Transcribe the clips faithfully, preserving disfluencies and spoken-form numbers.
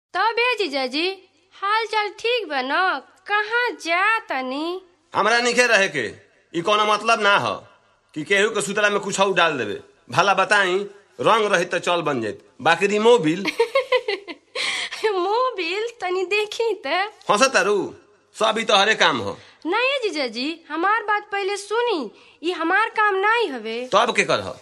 तबे जीजाजी हाल चाल ठीक बा न? कहाँ जा तनी? हमरा निखे रहे के ई कोनो मतलब ना हो कि केहू के सुतला में कुछ डाल देवे। भला बताई रंग रही तो चल बन जात, बाकी रिमोबिल मोबिल तनी देखी त। हंस तारू सब ही तो हरे काम हो। नहीं जीजाजी हमार बात पहले सुनी, ये हमार काम नहीं हवे। तब के कर हो?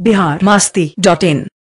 बिहार मस्ती डॉट इन।